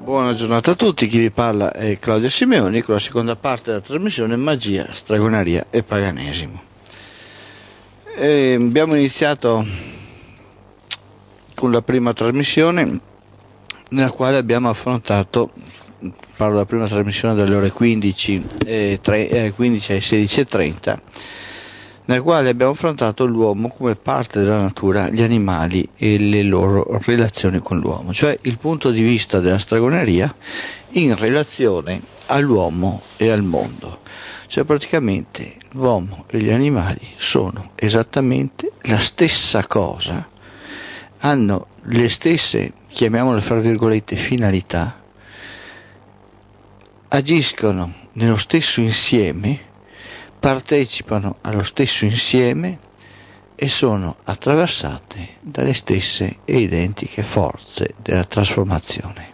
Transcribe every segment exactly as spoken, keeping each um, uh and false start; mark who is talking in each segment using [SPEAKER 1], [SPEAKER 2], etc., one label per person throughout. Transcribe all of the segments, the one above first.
[SPEAKER 1] Buona giornata a tutti, chi vi parla è Claudio Simeoni con la seconda parte della trasmissione Magia, Stregoneria e Paganesimo. E abbiamo iniziato con la prima trasmissione nella quale abbiamo affrontato, parlo della prima trasmissione delle ore quindici, e tre, eh, quindici alle sedici e trenta, nel quale abbiamo affrontato l'uomo come parte della natura, gli animali e le loro relazioni con l'uomo, cioè il punto di vista della stregoneria in relazione all'uomo e al mondo. Cioè praticamente l'uomo e gli animali sono esattamente la stessa cosa, hanno le stesse, chiamiamole fra virgolette, finalità, agiscono nello stesso insieme, partecipano allo stesso insieme e sono attraversate dalle stesse e identiche forze della trasformazione.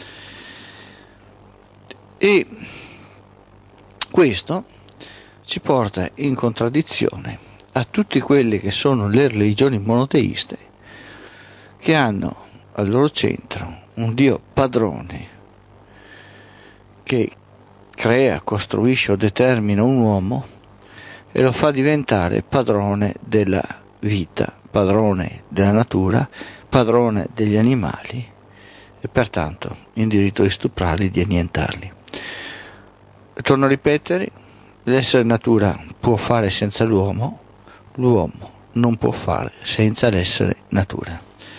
[SPEAKER 1] E questo ci porta in contraddizione a tutte quelle che sono le religioni monoteiste, che hanno al loro centro un Dio padrone che crea, costruisce o determina un uomo e lo fa diventare padrone della vita, padrone della natura, padrone degli animali e pertanto in diritto di stuprarli, di annientarli. Torno a ripetere, l'essere natura può fare senza l'uomo, l'uomo non può fare senza l'essere natura.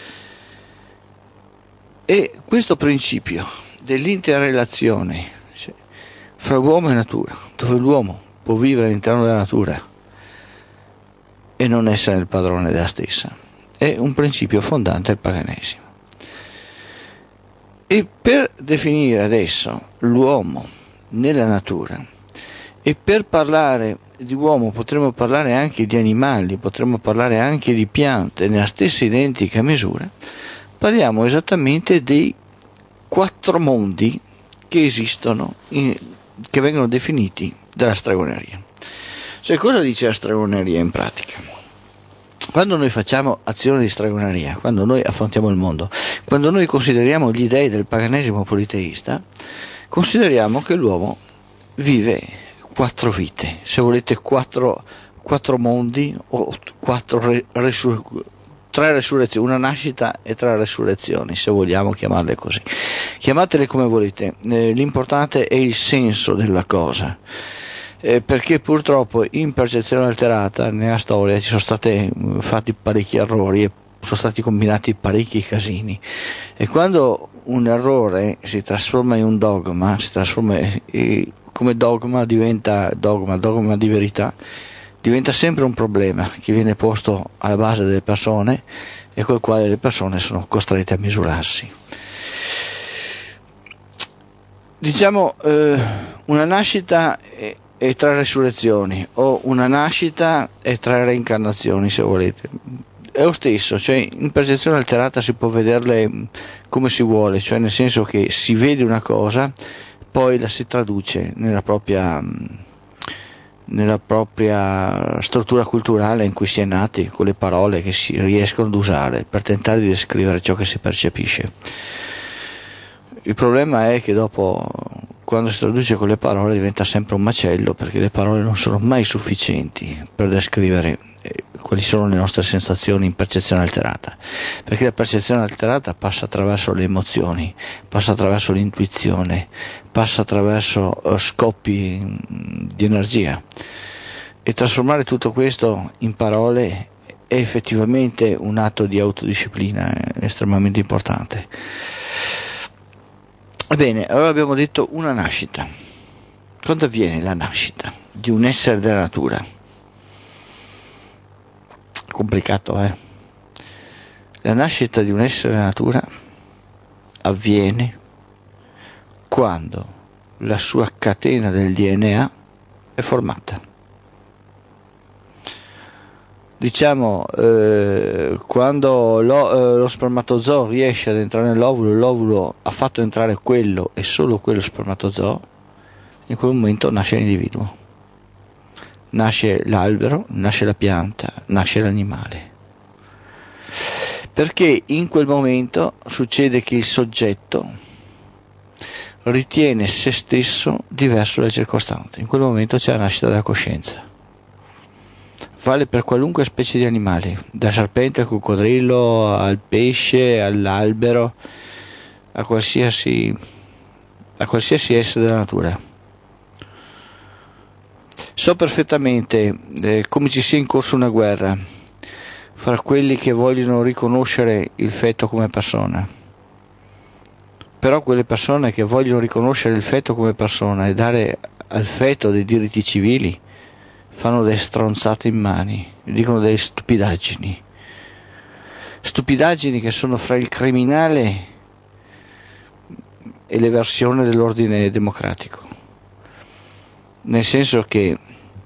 [SPEAKER 1] E questo principio dell'interrelazione, cioè, fra uomo e natura, dove l'uomo può vivere all'interno della natura e non essere il padrone della stessa, è un principio fondante del paganesimo. E per definire adesso l'uomo nella natura, e per parlare di uomo potremmo parlare anche di animali, potremmo parlare anche di piante nella stessa identica misura, parliamo esattamente dei quattro mondi che esistono, in, che vengono definiti dalla stregoneria. Cioè, cosa dice la stregoneria in pratica? Quando noi facciamo azioni di stregoneria, quando noi affrontiamo il mondo, quando noi consideriamo gli dei del paganesimo politeista, consideriamo che l'uomo vive quattro vite, se volete quattro, quattro mondi o quattro re, resur- tre resurrezioni, una nascita e tre resurrezioni, se vogliamo chiamarle così. Chiamatele come volete, eh, l'importante è il senso della cosa. Eh, perché purtroppo in percezione alterata nella storia ci sono stati fatti parecchi errori e sono stati combinati parecchi casini, e quando un errore si trasforma in un dogma, si trasforma eh, come dogma diventa dogma, dogma di verità, diventa sempre un problema che viene posto alla base delle persone e col quale le persone sono costrette a misurarsi. Diciamo eh, una nascita e, e tre resurrezioni, o una nascita e tre reincarnazioni, se volete. È lo stesso, cioè in percezione alterata si può vederle come si vuole, cioè nel senso che si vede una cosa, poi la si traduce nella propria, nella propria struttura culturale in cui si è nati, con le parole che si riescono ad usare per tentare di descrivere ciò che si percepisce. Il problema è che dopo, quando si traduce con le parole, diventa sempre un macello, perché le parole non sono mai sufficienti per descrivere eh, quali sono le nostre sensazioni in percezione alterata, perché la percezione alterata passa attraverso le emozioni, passa attraverso l'intuizione, passa attraverso uh, scoppi mh, di energia, e trasformare tutto questo in parole è effettivamente un atto di autodisciplina estremamente importante. Bene, allora abbiamo detto una nascita. Quando avviene la nascita di un essere della natura? Complicato, eh? La nascita di un essere della natura avviene quando la sua catena del D N A è formata. Diciamo, eh, quando lo, eh, lo spermatozoo riesce ad entrare nell'ovulo, l'ovulo ha fatto entrare quello e solo quello spermatozoo, in quel momento nasce l'individuo, nasce l'albero, nasce la pianta, nasce l'animale. Perché in quel momento succede che il soggetto ritiene se stesso diverso dalle circostanze. In quel momento c'è la nascita della coscienza. Vale per qualunque specie di animali, dal serpente al coccodrillo, al pesce, all'albero, a qualsiasi, a qualsiasi essere della natura. So perfettamente eh, come ci sia in corso una guerra fra quelli che vogliono riconoscere il feto come persona. Però quelle persone che vogliono riconoscere il feto come persona e dare al feto dei diritti civili fanno delle stronzate in mani, dicono delle stupidaggini. Stupidaggini che sono fra il criminale e l'eversione dell'ordine democratico. Nel senso che,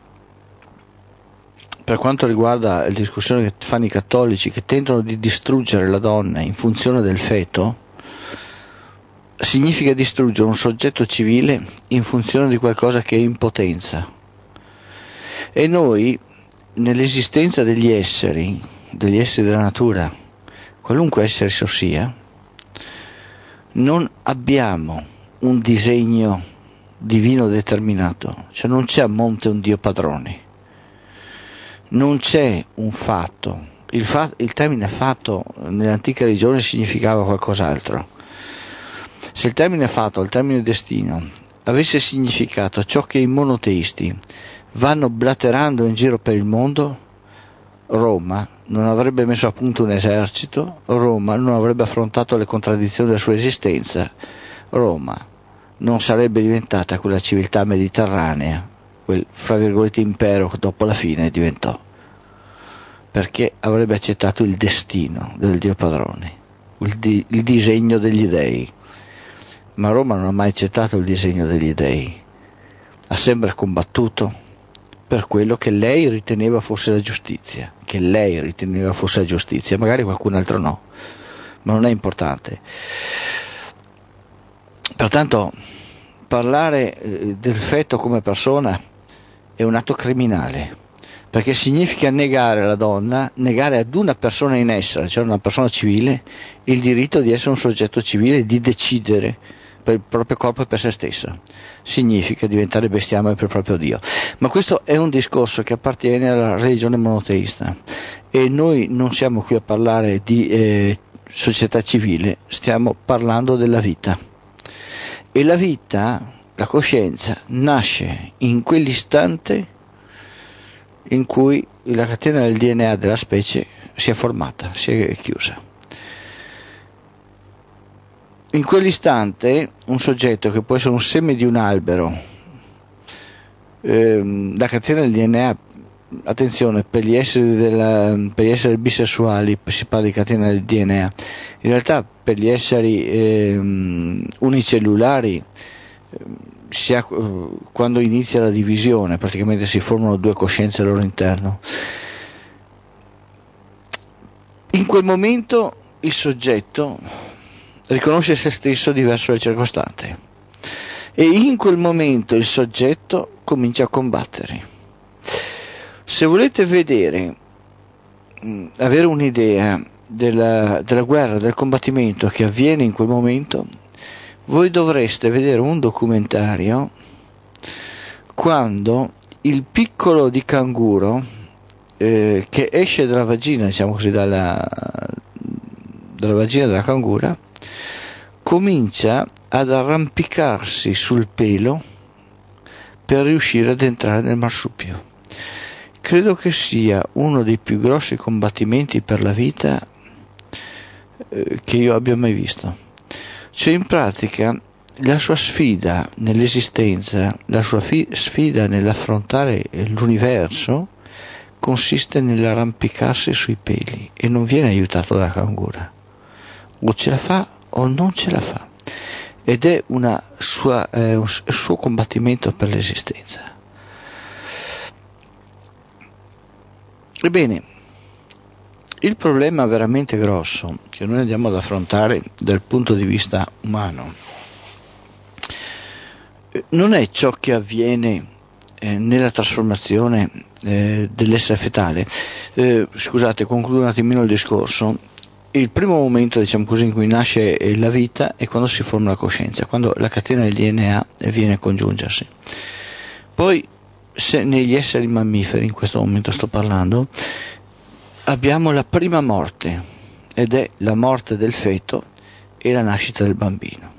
[SPEAKER 1] per quanto riguarda la discussione che fanno i cattolici, che tentano di distruggere la donna in funzione del feto, significa distruggere un soggetto civile in funzione di qualcosa che è in potenza. E noi, nell'esistenza degli esseri, degli esseri della natura, qualunque essere esso sia, non abbiamo un disegno divino determinato, cioè non c'è a monte un Dio padrone, non c'è un fatto. Il, fa- il termine fatto nell'antica religione significava qualcos'altro. Se il termine fatto, il termine destino, avesse significato ciò che i monoteisti vanno blaterando in giro per il mondo, Roma non avrebbe messo a punto un esercito, Roma non avrebbe affrontato le contraddizioni della sua esistenza, Roma non sarebbe diventata quella civiltà mediterranea, quel fra virgolette impero che dopo la fine diventò, perché avrebbe accettato il destino del Dio padrone, il, di- il disegno degli dei. Ma Roma non ha mai accettato il disegno degli dei, ha sempre combattuto per quello che lei riteneva fosse la giustizia, che lei riteneva fosse la giustizia, magari qualcun altro no, ma non è importante. Pertanto parlare eh, del feto come persona è un atto criminale, perché significa negare alla donna, negare ad una persona in essere, cioè una persona civile, il diritto di essere un soggetto civile, di decidere per il proprio corpo e per se stessa. Significa diventare bestiame per il proprio Dio. Ma questo è un discorso che appartiene alla religione monoteista e noi non siamo qui a parlare di eh, società civile, stiamo parlando della vita. E la vita, la coscienza, nasce in quell'istante in cui la catena del D N A della specie si è formata, si è chiusa. In quell'istante un soggetto che può essere un seme di un albero, ehm, la catena del D N A, attenzione, per gli esseri, della, per gli esseri bisessuali si parla di catena del D N A, in realtà per gli esseri ehm, unicellulari si ha, quando inizia la divisione praticamente si formano due coscienze al loro interno. In quel momento il soggetto riconosce se stesso diverso dal circostante e in quel momento il soggetto comincia a combattere. Se volete vedere, avere un'idea della, della guerra, del combattimento che avviene in quel momento, voi dovreste vedere un documentario quando il piccolo di canguro eh, che esce dalla vagina, diciamo così, dalla, dalla vagina della cangura, comincia ad arrampicarsi sul pelo per riuscire ad entrare nel marsupio. Credo che sia uno dei più grossi combattimenti per la vita eh, che io abbia mai visto. Cioè, in pratica, la sua sfida nell'esistenza, la sua fi- sfida nell'affrontare l'universo consiste nell'arrampicarsi sui peli e non viene aiutato dalla cangura. O ce la fa o non ce la fa, ed è una sua, eh, un suo combattimento per l'esistenza. Ebbene, il problema veramente grosso che noi andiamo ad affrontare dal punto di vista umano non è ciò che avviene eh, nella trasformazione eh, dell'essere fetale. Eh, scusate, concludo un attimino il discorso. il primo momento, diciamo così, in cui nasce la vita è quando si forma la coscienza, quando la catena del D N A viene a congiungersi. Poi, se negli esseri mammiferi, in questo momento sto parlando, abbiamo la prima morte, ed è la morte del feto e la nascita del bambino.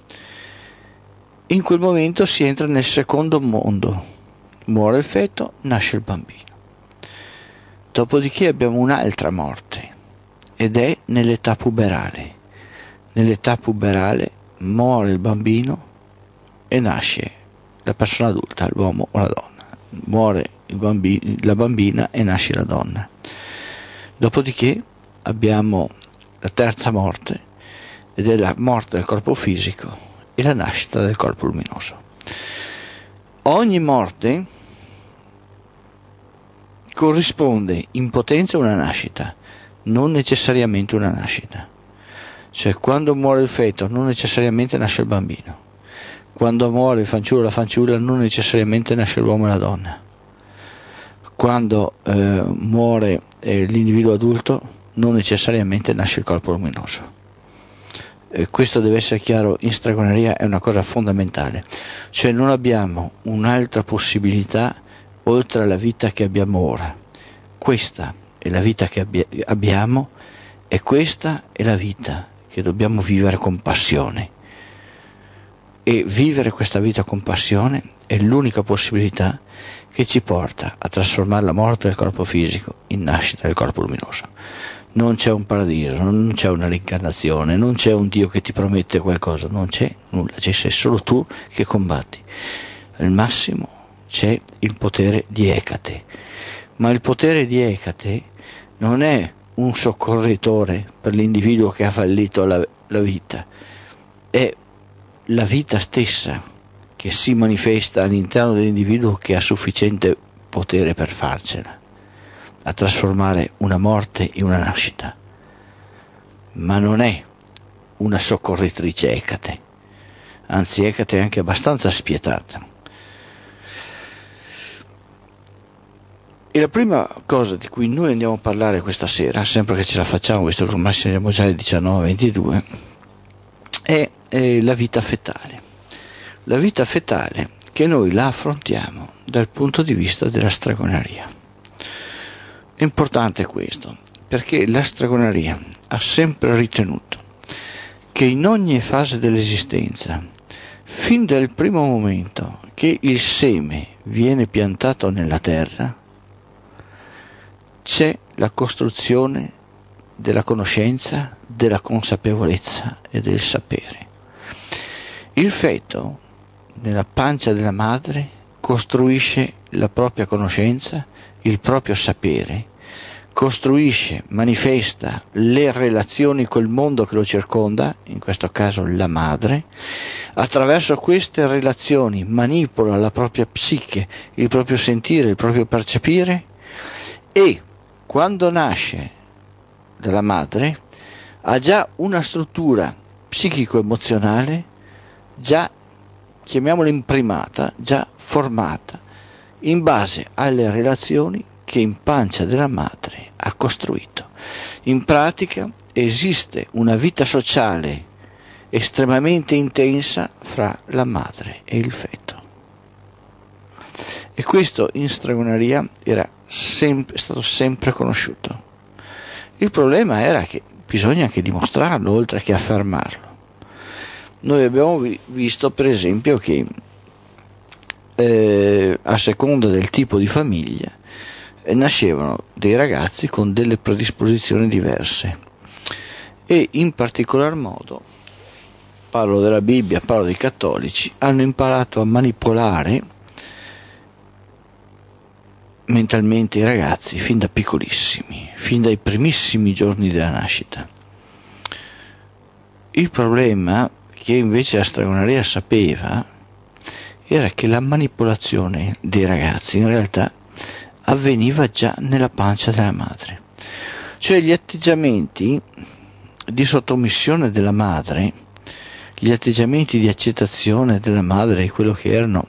[SPEAKER 1] In quel momento si entra nel secondo mondo, muore il feto, nasce il bambino. Dopodiché abbiamo un'altra morte, ed è nell'età puberale. Nell'età puberale muore il bambino e nasce la persona adulta, l'uomo o la donna. Muore il bambino, la bambina e nasce la donna. Dopodiché abbiamo la terza morte, ed è la morte del corpo fisico e la nascita del corpo luminoso. Ogni morte corrisponde in potenza a una nascita, non necessariamente una nascita. Cioè, quando muore il feto non necessariamente nasce il bambino, quando muore il fanciullo o la fanciulla non necessariamente nasce l'uomo e la donna, quando eh, muore eh, l'individuo adulto non necessariamente nasce il corpo luminoso. Eh, questo deve essere chiaro, in stregoneria è una cosa fondamentale, cioè non abbiamo un'altra possibilità oltre alla vita che abbiamo ora. Questa è la vita che abbi- abbiamo e questa è la vita che dobbiamo vivere con passione. E vivere questa vita con passione è l'unica possibilità che ci porta a trasformare la morte del corpo fisico in nascita del corpo luminoso. Non c'è un paradiso, non c'è una reincarnazione, non c'è un Dio che ti promette qualcosa, non c'è nulla, c'è sei solo tu che combatti. Al massimo c'è il potere di Ecate, ma il potere di Ecate non è un soccorritore per l'individuo che ha fallito la, la vita, è la vita stessa che si manifesta all'interno dell'individuo che ha sufficiente potere per farcela, a trasformare una morte in una nascita, ma non è una soccorritrice Ecate, anzi Ecate è anche abbastanza spietata. E la prima cosa di cui noi andiamo a parlare questa sera, sempre che ce la facciamo, visto che ormai siamo già alle diciannove e ventidue, è, è la vita fetale. La vita fetale che noi la affrontiamo dal punto di vista della stregoneria. È importante questo, perché la stregoneria ha sempre ritenuto che in ogni fase dell'esistenza, fin dal primo momento che il seme viene piantato nella terra, c'è la costruzione della conoscenza, della consapevolezza e del sapere. Il feto, nella pancia della madre, costruisce la propria conoscenza, il proprio sapere, costruisce, manifesta le relazioni col mondo che lo circonda, in questo caso la madre. Attraverso queste relazioni manipola la propria psiche, il proprio sentire, il proprio percepire, e quando nasce dalla madre ha già una struttura psichico-emozionale già, chiamiamola imprimata, già formata in base alle relazioni che in pancia della madre ha costruito. In pratica esiste una vita sociale estremamente intensa fra la madre e il feto. E questo in stregoneria era sempre, è stato sempre conosciuto. Il problema era che bisogna anche dimostrarlo, oltre che affermarlo. Noi abbiamo vi- visto per esempio che eh, a seconda del tipo di famiglia eh, nascevano dei ragazzi con delle predisposizioni diverse, e in particolar modo, parlo della Bibbia, parlo dei cattolici, hanno imparato a manipolare mentalmente i ragazzi fin da piccolissimi, fin dai primissimi giorni della nascita. Il problema che invece la stregoneria sapeva era che la manipolazione dei ragazzi in realtà avveniva già nella pancia della madre, cioè gli atteggiamenti di sottomissione della madre, gli atteggiamenti di accettazione della madre di quello che erano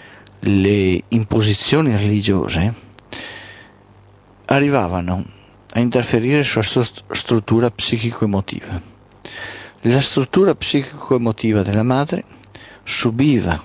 [SPEAKER 1] le imposizioni religiose arrivavano a interferire sulla sua struttura psichico-emotiva. La struttura psichico-emotiva della madre subiva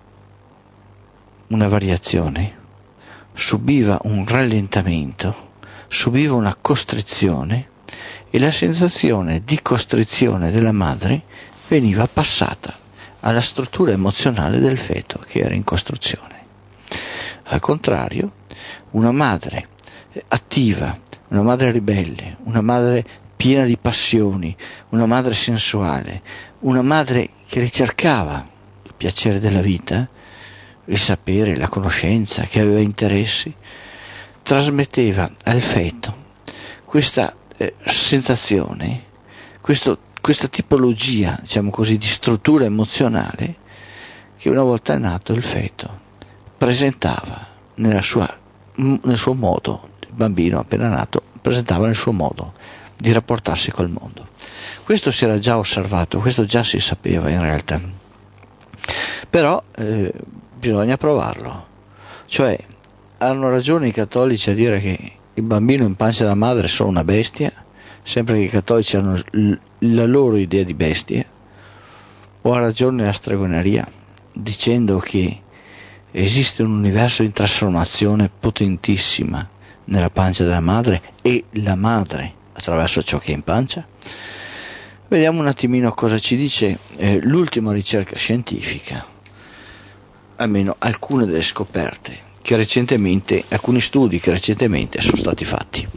[SPEAKER 1] una variazione, subiva un rallentamento, subiva una costrizione, e la sensazione di costrizione della madre veniva passata alla struttura emozionale del feto che era in costruzione. Al contrario, una madre attiva, una madre ribelle, una madre piena di passioni, una madre sensuale, una madre che ricercava il piacere della vita, il sapere, la conoscenza, che aveva interessi, trasmetteva al feto questa eh, sensazione, questo, questa tipologia, diciamo così, di struttura emozionale che una volta nato il feto presentava nella sua, nel suo modo, il bambino appena nato presentava nel suo modo di rapportarsi col mondo. Questo si era già osservato, questo già si sapeva in realtà, però eh, bisogna provarlo. Cioè, hanno ragione i cattolici a dire che il bambino in pancia della madre è solo una bestia, sempre che i cattolici hanno l- la loro idea di bestia, o ha ragione la stregoneria dicendo che esiste un universo in trasformazione potentissima nella pancia della madre e la madre attraverso ciò che è in pancia? Vediamo un attimino cosa ci dice eh, l'ultima ricerca scientifica, almeno alcune delle scoperte che recentemente, alcuni studi che recentemente sono stati fatti.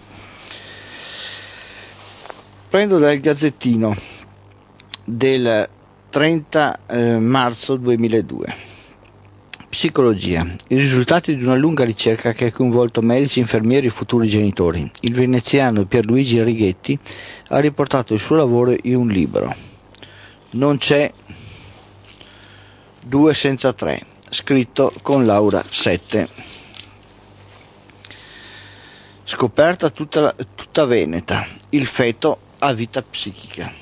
[SPEAKER 1] Prendo dal Gazzettino del trenta eh, marzo duemiladue. Psicologia. I risultati di una lunga ricerca che ha coinvolto medici, infermieri e futuri genitori. Il veneziano Pierluigi Righetti ha riportato il suo lavoro in un libro. Non c'è due senza tre, scritto con Laura sette. Scoperta tutta, tutta veneta. Il feto ha vita psichica.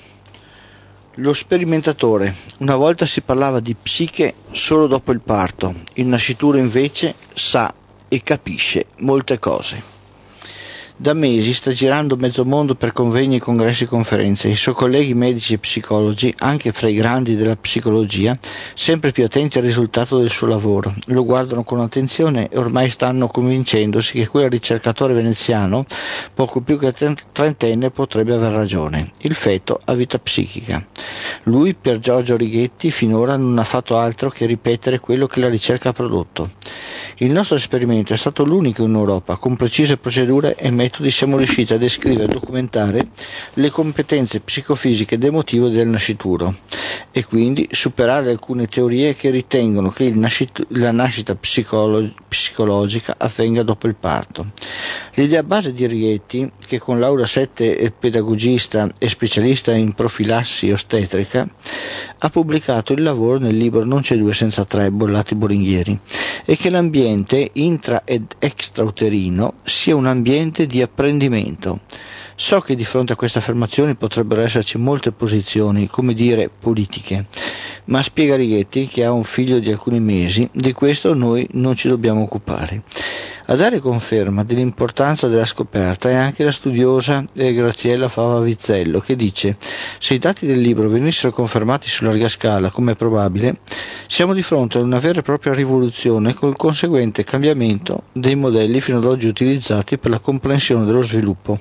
[SPEAKER 1] Lo sperimentatore. Una volta si parlava di psiche solo dopo il parto, il nascituro invece sa e capisce molte cose. Da mesi sta girando mezzo mondo per convegni, congressi e conferenze. I suoi colleghi medici e psicologi, anche fra i grandi della psicologia, sempre più attenti al risultato del suo lavoro, lo guardano con attenzione e ormai stanno convincendosi che quel ricercatore veneziano, poco più che trentenne, potrebbe aver ragione. Il feto ha vita psichica. Lui, Pier Giorgio Righetti, finora non ha fatto altro che ripetere quello che la ricerca ha prodotto. Il nostro esperimento è stato l'unico in Europa. Con precise procedure e metodi siamo riusciti a descrivere e documentare le competenze psicofisiche ed emotive del nascituro e quindi superare alcune teorie che ritengono che il nascit- la nascita psicolo- psicologica avvenga dopo il parto. L'idea base di Righetti, che con laurea sette è pedagogista e specialista in profilassi ostetrica, ha pubblicato il lavoro nel libro Non c'è due senza tre, bollati Boringhieri, e che l'ambiente intra ed extrauterino sia un ambiente di apprendimento. So che di fronte a queste affermazioni potrebbero esserci molte posizioni, come dire, politiche, ma spiega Righetti, che ha un figlio di alcuni mesi, di questo noi non ci dobbiamo occupare. A dare conferma dell'importanza della scoperta è anche la studiosa eh, Graziella Fava Vizzello, che dice: se i dati del libro venissero confermati su larga scala, come è probabile, siamo di fronte a una vera e propria rivoluzione col conseguente cambiamento dei modelli fino ad oggi utilizzati per la comprensione dello sviluppo,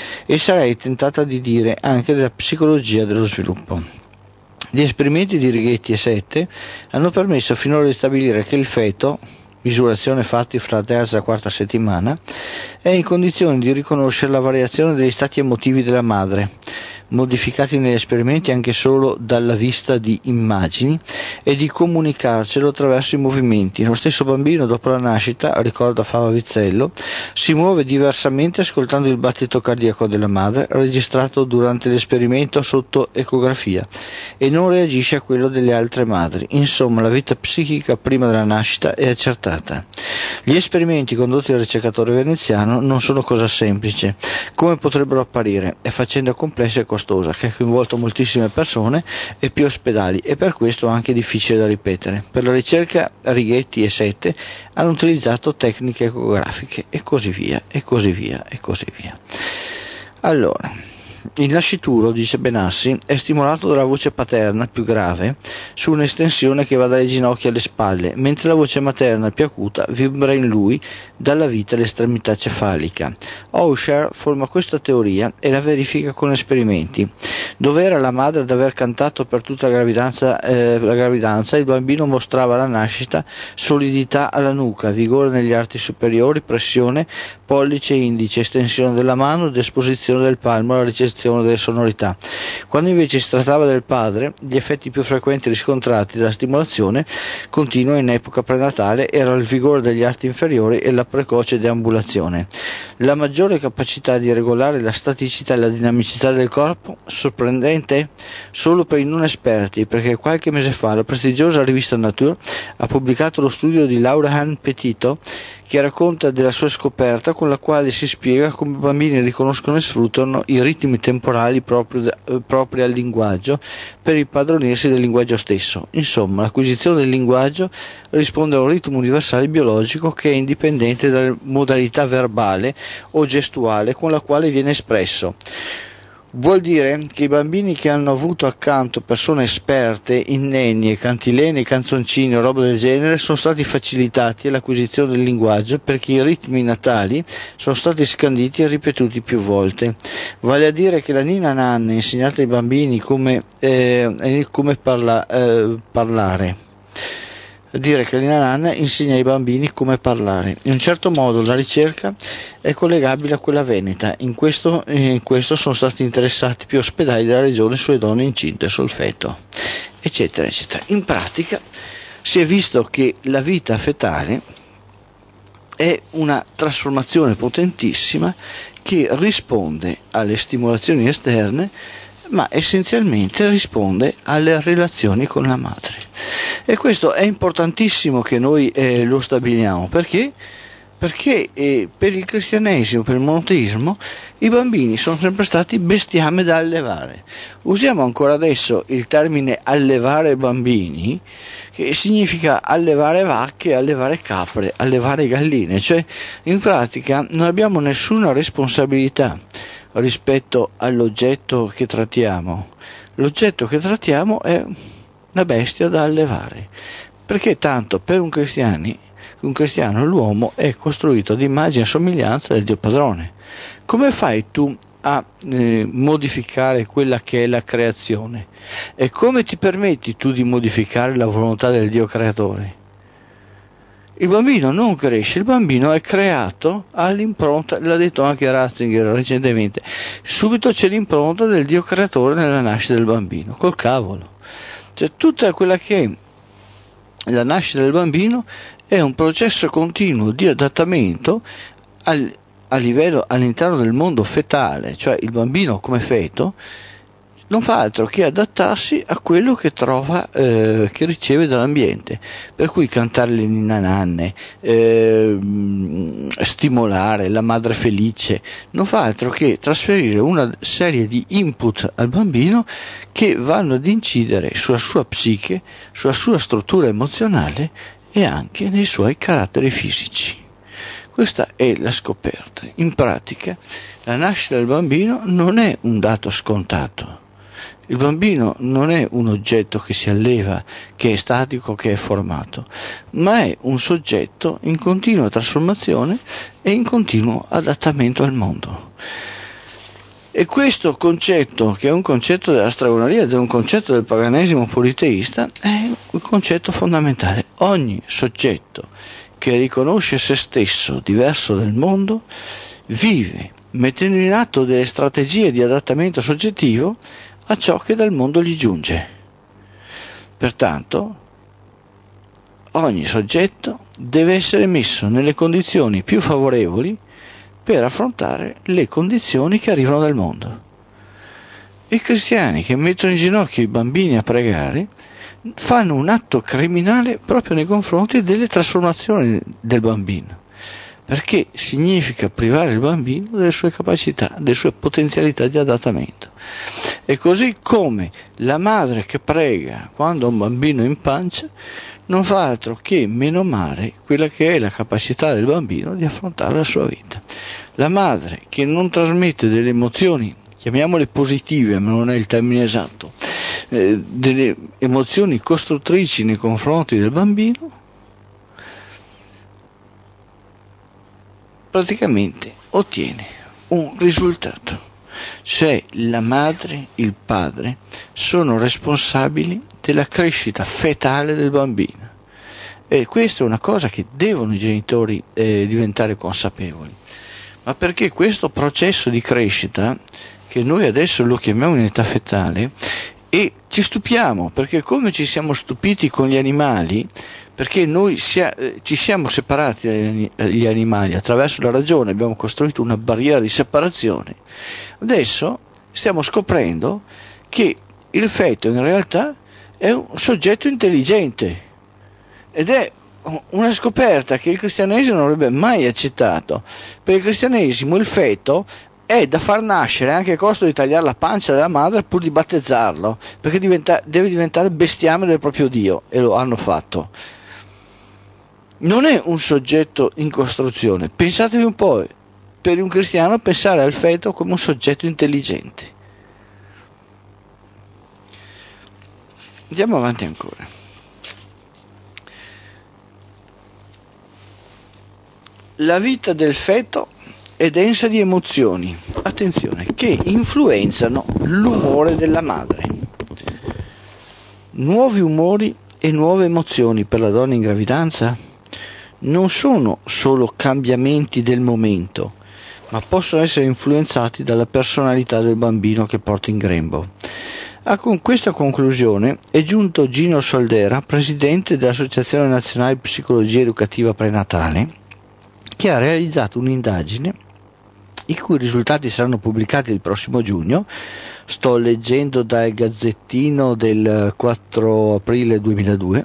[SPEAKER 1] e sarei tentata di dire anche della psicologia dello sviluppo. Gli esperimenti di Righetti e sette hanno permesso finora di stabilire che il feto, misurazione fatti fra la terza e la quarta settimana, è in condizione di riconoscere la variazione degli stati emotivi della madre, modificati negli esperimenti anche solo dalla vista di immagini, e di comunicarcelo attraverso i movimenti. Lo stesso bambino dopo la nascita, ricorda Fava Vizzello, si muove diversamente ascoltando il battito cardiaco della madre registrato durante l'esperimento sotto ecografia e non reagisce a quello delle altre madri. Insomma, la vita psichica prima della nascita è accertata. Gli esperimenti condotti dal ricercatore veneziano non sono cosa semplice, come potrebbero apparire, e faccenda complessa e costosa, che ha coinvolto moltissime persone e più ospedali, e per questo anche difficile da ripetere. Per la ricerca Righetti e Sette hanno utilizzato tecniche ecografiche e così via, e così via, e così via. Allora, il nascituro, dice Benassi, è stimolato dalla voce paterna più grave su un'estensione che va dalle ginocchia alle spalle, mentre la voce materna più acuta vibra in lui dalla vita all'estremità cefalica. Auscher forma questa teoria e la verifica con esperimenti. Dove era la madre ad aver cantato per tutta la gravidanza, eh, la gravidanza, il bambino mostrava alla nascita solidità alla nuca, vigore negli arti superiori, pressione, pollice e indice, estensione della mano ed esposizione del palmo alla ricezione delle sonorità. Quando invece si trattava del padre, gli effetti più frequenti riscontrati dalla stimolazione continua in epoca prenatale erano il vigore degli arti inferiori e la precoce deambulazione. La maggiore capacità di regolare la staticità e la dinamicità del corpo, sorprendente solo per i non esperti, perché qualche mese fa la prestigiosa rivista Nature ha pubblicato lo studio di Laurent Petito che racconta della sua scoperta, con la quale si spiega come i bambini riconoscono e sfruttano i ritmi temporali propri, propri al linguaggio per impadronirsi del linguaggio stesso. Insomma, l'acquisizione del linguaggio risponde a un ritmo universale biologico che è indipendente dalle modalità verbale o gestuale con la quale viene espresso. Vuol dire che i bambini che hanno avuto accanto persone esperte in nenni, cantileni, canzoncini o roba del genere sono stati facilitati all'acquisizione del linguaggio perché i ritmi natali sono stati scanditi e ripetuti più volte. Vale a dire che la Nina Nanna insegnata ai bambini come, eh, come parla, eh, parlare. Dire che Nina Nanna insegna ai bambini come parlare. In un certo modo la ricerca è collegabile a quella veneta. In questo, in questo sono stati interessati più ospedali della regione sulle donne incinte sul feto, eccetera, eccetera. In pratica si è visto che la vita fetale è una trasformazione potentissima che risponde alle stimolazioni esterne, ma essenzialmente risponde alle relazioni con la madre. E questo è importantissimo che noi eh, lo stabiliamo, perché? Perché eh, per il cristianesimo, per il monoteismo, i bambini sono sempre stati bestiame da allevare. Usiamo ancora adesso il termine allevare bambini, che significa allevare vacche, allevare capre, allevare galline, cioè in pratica non abbiamo nessuna responsabilità rispetto all'oggetto che trattiamo. L'oggetto che trattiamo è una bestia da allevare, perché tanto per un cristiano, un cristiano l'uomo è costruito ad immagine e somiglianza del Dio padrone. Come fai tu a eh, modificare quella che è la creazione? E come ti permetti tu di modificare la volontà del Dio creatore? Il bambino non cresce, il bambino è creato all'impronta, l'ha detto anche Ratzinger recentemente, subito c'è l'impronta del Dio creatore nella nascita del bambino, col cavolo. Cioè tutta quella che è la nascita del bambino è un processo continuo di adattamento al, a livello all'interno del mondo fetale, cioè il bambino come feto non fa altro che adattarsi a quello che trova, eh, che riceve dall'ambiente, per cui cantare le ninna nanne, eh, stimolare la madre felice, non fa altro che trasferire una serie di input al bambino che vanno ad incidere sulla sua psiche, sulla sua struttura emozionale e anche nei suoi caratteri fisici. Questa è la scoperta. In pratica la nascita del bambino non è un dato scontato. Il bambino non è un oggetto che si alleva, che è statico, che è formato, ma è un soggetto in continua trasformazione e in continuo adattamento al mondo. E questo concetto, che è un concetto della stregoneria ed è un concetto del paganesimo politeista, è un concetto fondamentale. Ogni soggetto che riconosce se stesso diverso dal mondo vive mettendo in atto delle strategie di adattamento soggettivo a ciò che dal mondo gli giunge. Pertanto, ogni soggetto deve essere messo nelle condizioni più favorevoli per affrontare le condizioni che arrivano dal mondo. I cristiani che mettono in ginocchio i bambini a pregare fanno un atto criminale proprio nei confronti delle trasformazioni del bambino, perché significa privare il bambino delle sue capacità, delle sue potenzialità di adattamento. E così come la madre che prega quando ha un bambino in pancia non fa altro che menomare quella che è la capacità del bambino di affrontare la sua vita. La madre che non trasmette delle emozioni, chiamiamole positive, ma non è il termine esatto, eh, delle emozioni costruttrici nei confronti del bambino, praticamente ottiene un risultato, cioè la madre, il padre sono responsabili della crescita fetale del bambino, e questa è una cosa che devono i genitori eh, diventare consapevoli, ma perché questo processo di crescita, che noi adesso lo chiamiamo in età fetale, e ci stupiamo, perché come ci siamo stupiti con gli animali, perché noi sia, eh, ci siamo separati dagli animali attraverso la ragione, abbiamo costruito una barriera di separazione, adesso stiamo scoprendo che il feto in realtà è un soggetto intelligente, ed è una scoperta che il cristianesimo non avrebbe mai accettato. Per il cristianesimo il feto è da far nascere anche a costo di tagliare la pancia della madre pur di battezzarlo, perché diventa, deve diventare bestiame del proprio Dio, e lo hanno fatto. Non è un soggetto in costruzione. Pensatevi un po', per un cristiano pensare al feto come un soggetto intelligente. Andiamo avanti ancora. La vita del feto è densa di emozioni, attenzione, che influenzano l'umore della madre. Nuovi umori e nuove emozioni per la donna in gravidanza non sono solo cambiamenti del momento, ma possono essere influenzati dalla personalità del bambino che porta in grembo. A con questa conclusione è giunto Gino Soldera, presidente dell'Associazione Nazionale di Psicologia Educativa Prenatale, che ha realizzato un'indagine i cui risultati saranno pubblicati il prossimo giugno. Sto leggendo dal Gazzettino del quattro aprile duemiladue,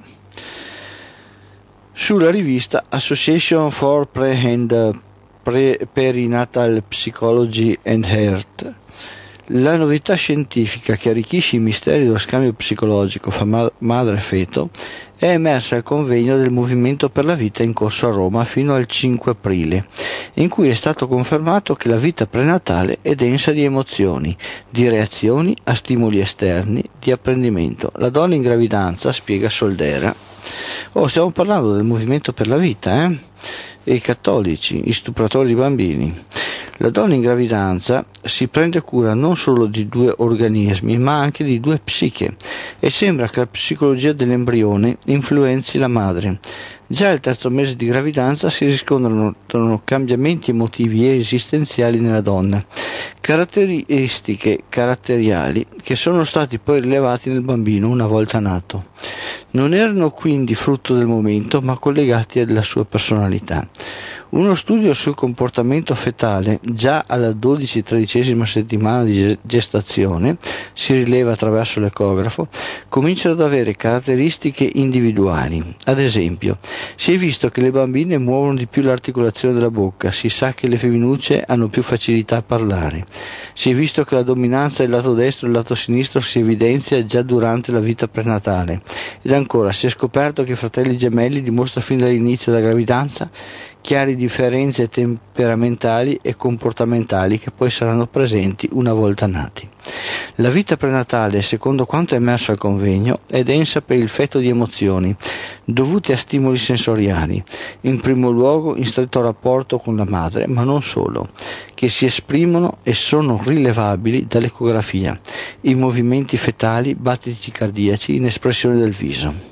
[SPEAKER 1] sulla rivista Association for Pre and Pre- Perinatal Psychology and Health. La novità scientifica che arricchisce i misteri dello scambio psicologico fra ma- madre e feto è emersa al convegno del Movimento per la Vita in corso a Roma fino al cinque aprile, in cui è stato confermato che la vita prenatale è densa di emozioni, di reazioni a stimoli esterni, di apprendimento. La donna in gravidanza, spiega Soldera, oh, stiamo parlando del Movimento per la Vita, eh? E i cattolici, i stupratori di bambini. La donna in gravidanza si prende cura non solo di due organismi, ma anche di due psiche, e sembra che la psicologia dell'embrione influenzi la madre. Già al terzo mese di gravidanza si riscontrano cambiamenti emotivi e esistenziali nella donna, caratteristiche caratteriali che sono stati poi rilevati nel bambino una volta nato. Non erano quindi frutto del momento, ma collegati alla sua personalità. Uno studio sul comportamento fetale già alla dodici-tredicesima settimana di gestazione, si rileva attraverso l'ecografo, comincia ad avere caratteristiche individuali. Ad esempio, si è visto che le bambine muovono di più l'articolazione della bocca, si sa che le femminucce hanno più facilità a parlare, si è visto che la dominanza del lato destro e del lato sinistro si evidenzia già durante la vita prenatale, ed ancora si è scoperto che i fratelli gemelli dimostrano fin dall'inizio della gravidanza chiare differenze temperamentali e comportamentali che poi saranno presenti una volta nati. La vita prenatale, secondo quanto è emerso al convegno, è densa per il feto di emozioni dovute a stimoli sensoriali, in primo luogo in stretto rapporto con la madre, ma non solo, che si esprimono e sono rilevabili dall'ecografia, i movimenti fetali, battiti cardiaci, in espressione del viso.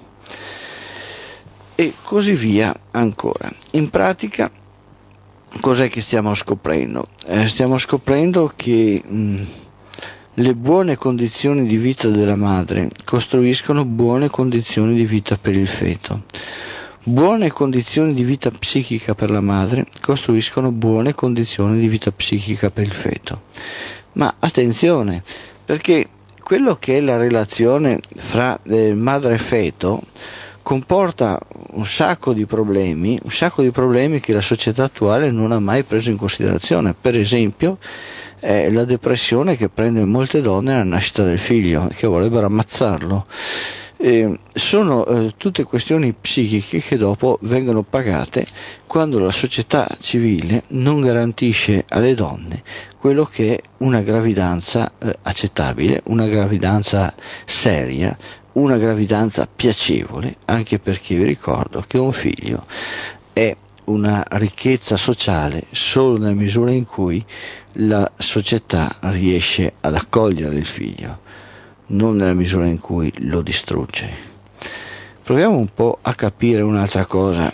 [SPEAKER 1] E così via ancora. In pratica, cos'è che stiamo scoprendo? Eh, stiamo scoprendo che mh, le buone condizioni di vita della madre costruiscono buone condizioni di vita per il feto. Buone condizioni di vita psichica per la madre costruiscono buone condizioni di vita psichica per il feto. Ma attenzione, perché quello che è la relazione fra eh, madre e feto comporta un sacco di problemi, un sacco di problemi che la società attuale non ha mai preso in considerazione. Per esempio, è la depressione che prende molte donne alla nascita del figlio, che vorrebbero ammazzarlo. Eh, sono eh, tutte questioni psichiche che dopo vengono pagate quando la società civile non garantisce alle donne quello che è una gravidanza eh, accettabile, una gravidanza seria, una gravidanza piacevole, anche perché vi ricordo che un figlio è una ricchezza sociale solo nella misura in cui la società riesce ad accogliere il figlio, non nella misura in cui lo distrugge. Proviamo un po' a capire un'altra cosa,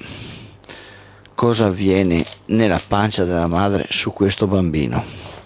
[SPEAKER 1] cosa avviene nella pancia della madre su questo bambino.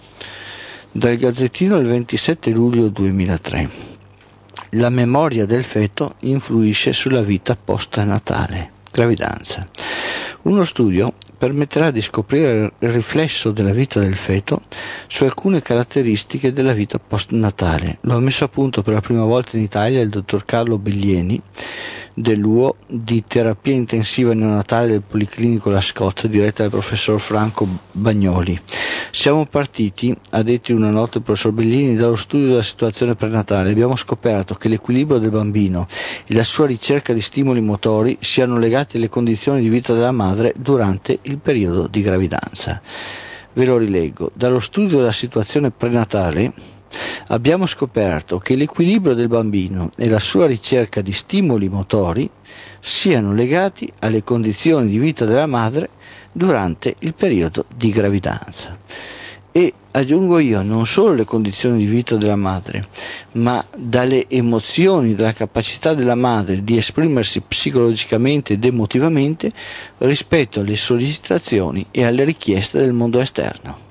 [SPEAKER 1] Dal Gazzettino del ventisette luglio duemilatré. La memoria del feto influisce sulla vita postnatale, gravidanza. Uno studio permetterà di scoprire il riflesso della vita del feto su alcune caratteristiche della vita postnatale. Lo ha messo a punto per la prima volta in Italia il dottor Carlo Bellieni dell'U O di terapia intensiva neonatale del Policlinico La Scozia, diretta dal professor Franco Bagnoli. Siamo partiti, ha detto in una nota il professor Bellieni, dallo studio della situazione prenatale. Abbiamo scoperto che l'equilibrio del bambino e la sua ricerca di stimoli motori siano legati alle condizioni di vita della madre durante il periodo di gravidanza. Ve lo rileggo. Dallo studio della situazione prenatale abbiamo scoperto che l'equilibrio del bambino e la sua ricerca di stimoli motori siano legati alle condizioni di vita della madre durante il periodo di gravidanza. E aggiungo io, non solo le condizioni di vita della madre, ma dalle emozioni, dalla capacità della madre di esprimersi psicologicamente ed emotivamente rispetto alle sollecitazioni e alle richieste del mondo esterno.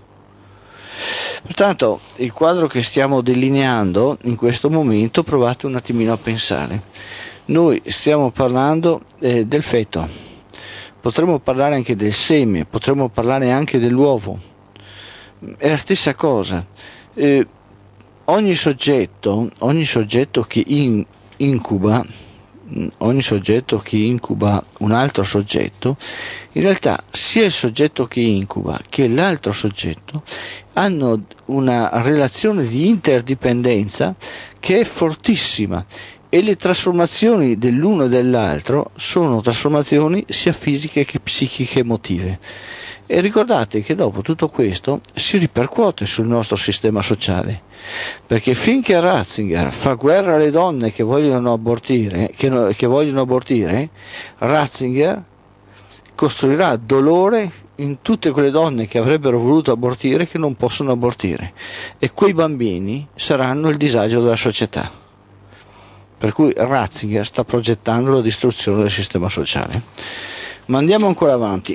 [SPEAKER 1] Pertanto il quadro che stiamo delineando in questo momento, provate un attimino a pensare. Noi stiamo parlando eh, del feto, potremmo parlare anche del seme, potremmo parlare anche dell'uovo, è la stessa cosa. Eh, ogni soggetto, ogni soggetto che in, incuba, ogni soggetto che incuba un altro soggetto, in realtà sia il soggetto che incuba che l'altro soggetto hanno una relazione di interdipendenza che è fortissima, e le trasformazioni dell'uno e dell'altro sono trasformazioni sia fisiche che psichiche emotive. E ricordate che dopo tutto questo si ripercuote sul nostro sistema sociale, perché finché Ratzinger fa guerra alle donne che vogliono abortire, che, no, che vogliono abortire, Ratzinger costruirà dolore in tutte quelle donne che avrebbero voluto abortire che non possono abortire, e quei bambini saranno il disagio della società. Per cui Ratzinger sta progettando la distruzione del sistema sociale. Ma andiamo ancora avanti.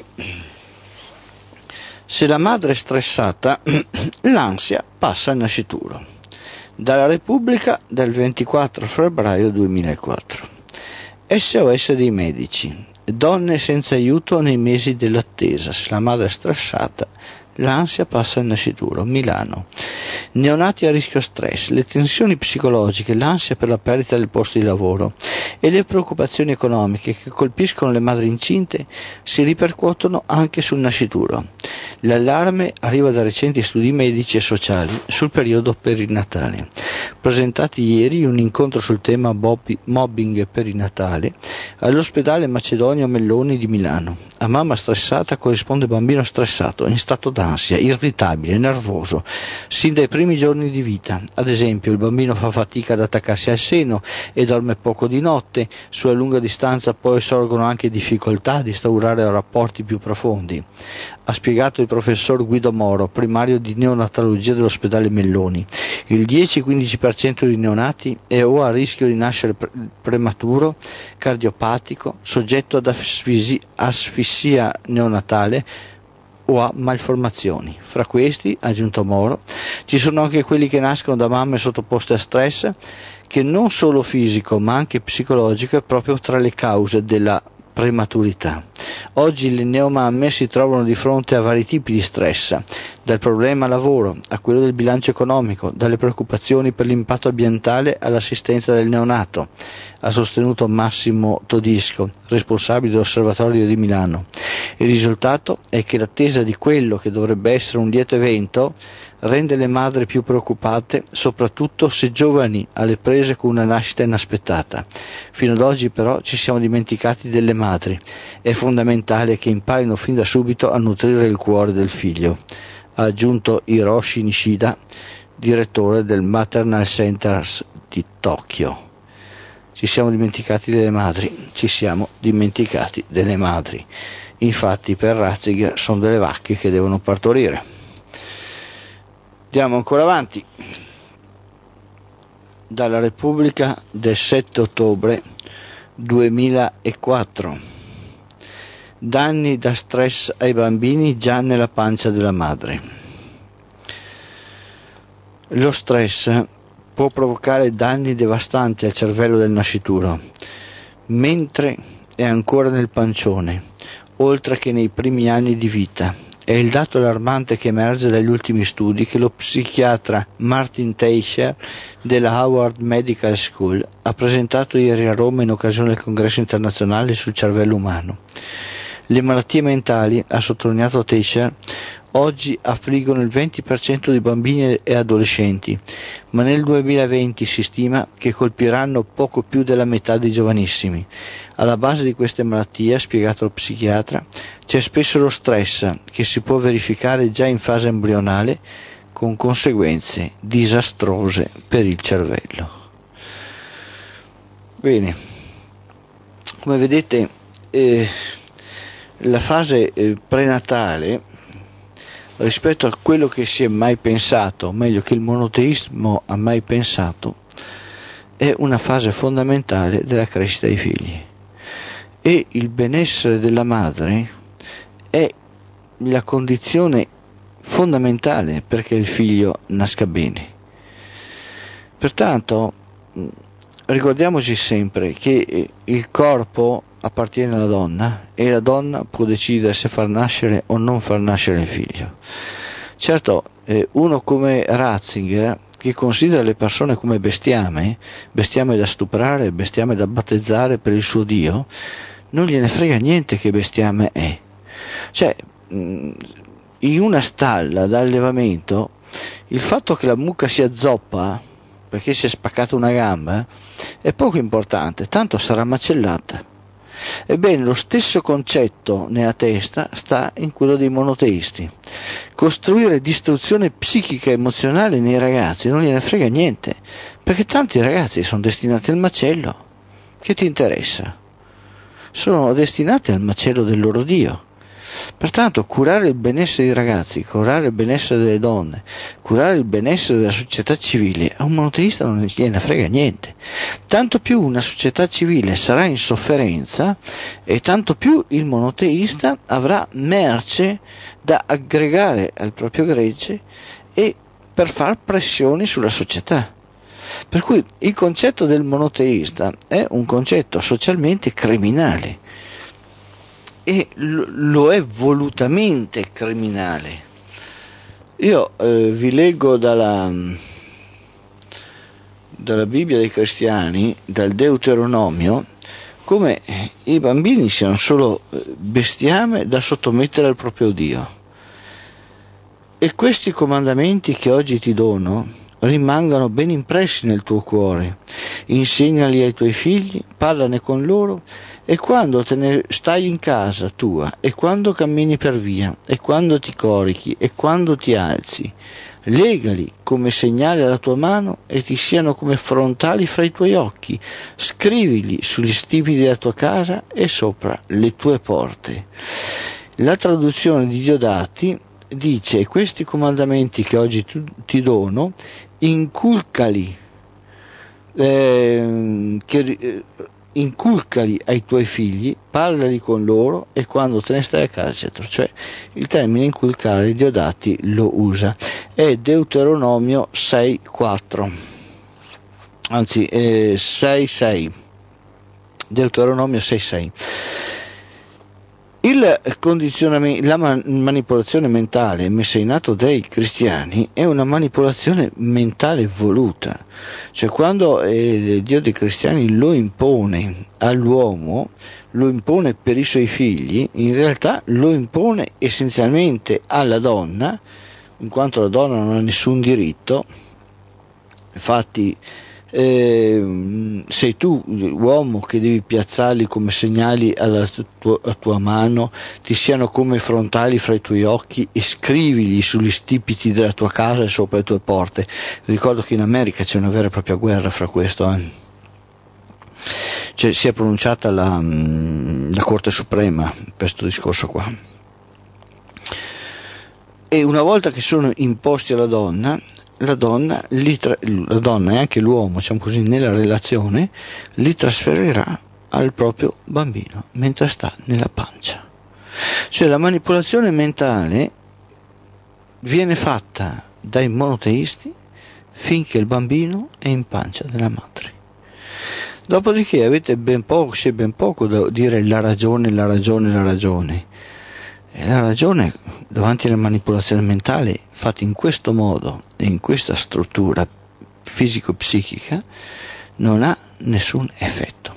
[SPEAKER 1] Se la madre è stressata, l'ansia passa al nascituro. Dalla Repubblica del ventiquattro febbraio duemilaquattro. S O S dei medici. Donne senza aiuto nei mesi dell'attesa. Se la madre è stressata, l'ansia passa al nascituro. Milano. Neonati a rischio stress, le tensioni psicologiche, l'ansia per la perdita del posto di lavoro e le preoccupazioni economiche che colpiscono le madri incinte si ripercuotono anche sul nascituro. L'allarme arriva da recenti studi medici e sociali sul periodo perinatale. Presentati ieri in un incontro sul tema mobbing perinatale all'ospedale Macedonio Melloni di Milano. A mamma stressata corrisponde bambino stressato, in stato d'ansia, irritabile, nervoso, sin dai primi giorni di vita. Ad esempio, il bambino fa fatica ad attaccarsi al seno e dorme poco di notte. Sulla lunga distanza poi sorgono anche difficoltà ad instaurare rapporti più profondi. Ha spiegato il professor Guido Moro, primario di neonatologia dell'ospedale Melloni. Il dieci-quindici per cento dei neonati è o a rischio di nascere pre- prematuro, cardiopatico, soggetto ad asfisi- asfissia neonatale o a malformazioni. Fra questi, ha aggiunto Moro, ci sono anche quelli che nascono da mamme sottoposte a stress, che non solo fisico ma anche psicologico è proprio tra le cause della prematurità. Oggi le neomamme si trovano di fronte a vari tipi di stress, dal problema lavoro a quello del bilancio economico, dalle preoccupazioni per l'impatto ambientale all'assistenza del neonato, ha sostenuto Massimo Todisco, responsabile dell'Osservatorio di Milano. Il risultato è che l'attesa di quello che dovrebbe essere un lieto evento rende le madri più preoccupate, soprattutto se giovani alle prese con una nascita inaspettata. Fino ad oggi però ci siamo dimenticati delle madri. È fondamentale che imparino fin da subito a nutrire il cuore del figlio, ha aggiunto Hiroshi Nishida, direttore del Maternal Centers di Tokyo. Ci siamo dimenticati delle madri, ci siamo dimenticati delle madri. Infatti per Ratzinger sono delle vacche che devono partorire. Andiamo ancora avanti. Dalla Repubblica del sette ottobre duemilaquattro. Danni da stress ai bambini già nella pancia della madre. Lo stress può provocare danni devastanti al cervello del nascituro, mentre è ancora nel pancione, oltre che nei primi anni di vita. È il dato allarmante che emerge dagli ultimi studi che lo psichiatra Martin Teicher della Howard Medical School ha presentato ieri a Roma in occasione del congresso internazionale sul cervello umano. Le malattie mentali, ha sottolineato Teicher, oggi affliggono il venti per cento di bambini e adolescenti, ma nel duemilaventi si stima che colpiranno poco più della metà dei giovanissimi. Alla base di queste malattie, ha spiegato lo psichiatra, c'è spesso lo stress che si può verificare già in fase embrionale con conseguenze disastrose per il cervello. Bene, come vedete eh, la fase eh, prenatale, rispetto a quello che si è mai pensato, o meglio che il monoteismo ha mai pensato, è una fase fondamentale della crescita dei figli, e il benessere della madre è la condizione fondamentale perché il figlio nasca bene. Pertanto ricordiamoci sempre che il corpo appartiene alla donna e la donna può decidere se far nascere o non far nascere il figlio. Certo, eh, uno come Ratzinger, che considera le persone come bestiame, bestiame da stuprare, bestiame da battezzare per il suo Dio, non gliene frega niente che bestiame è. Cioè, in una stalla da allevamento, il fatto che la mucca si azzoppa perché si è spaccata una gamba è poco importante, tanto sarà macellata. Ebbene, lo stesso concetto nella testa sta in quello dei monoteisti. Costruire distruzione psichica e emozionale nei ragazzi non gliene frega niente, perché tanti ragazzi sono destinati al macello. Che ti interessa? Sono destinati al macello del loro Dio. Pertanto curare il benessere dei ragazzi, curare il benessere delle donne, curare il benessere della società civile, a un monoteista non gliene frega niente. Tanto più una società civile sarà in sofferenza e tanto più il monoteista avrà merce da aggregare al proprio gregge e per far pressioni sulla società. Per cui il concetto del monoteista è un concetto socialmente criminale. E lo è volutamente criminale. Io eh, vi leggo dalla, dalla Bibbia dei cristiani, dal Deuteronomio, come i bambini siano solo bestiame da sottomettere al proprio Dio. E questi comandamenti che oggi ti dono rimangano ben impressi nel tuo cuore. Insegnali ai tuoi figli, parlane con loro, e quando te ne stai in casa tua, e quando cammini per via, e quando ti corichi, e quando ti alzi, legali come segnale alla tua mano e ti siano come frontali fra i tuoi occhi, scrivili sugli stipiti della tua casa e sopra le tue porte. La traduzione di Diodati dice: questi comandamenti che oggi tu, ti dono, inculcali, eh, che eh, inculcali ai tuoi figli, parlali con loro e quando te ne stai a casa, eccetera. Cioè il termine inculcare Diodati lo usa, è Deuteronomio sei quattro, anzi eh, sei sei, Deuteronomio sei sei. Il condizionamento, la man- manipolazione mentale messa in atto dai cristiani è una manipolazione mentale voluta, cioè quando eh, Dio dei cristiani lo impone all'uomo, lo impone per i suoi figli, in realtà lo impone essenzialmente alla donna, in quanto la donna non ha nessun diritto. Infatti Eh, sei tu, uomo, che devi piazzarli come segnali alla tua, alla tua mano, ti siano come frontali fra i tuoi occhi, e scrivili sugli stipiti della tua casa e sopra le tue porte. Ricordo che in America c'è una vera e propria guerra fra questo, eh. Cioè, si è pronunciata la, la Corte Suprema per questo discorso qua, e una volta che sono imposti alla donna, la donna, li tra- la donna e anche l'uomo, diciamo così, nella relazione li trasferirà al proprio bambino mentre sta nella pancia. Cioè la manipolazione mentale viene fatta dai monoteisti finché il bambino è in pancia della madre. Dopodiché avete ben poco, c'è ben poco da dire la ragione, la ragione, la ragione. E la ragione davanti alla manipolazione mentale fatta in questo modo e in questa struttura fisico-psichica non ha nessun effetto,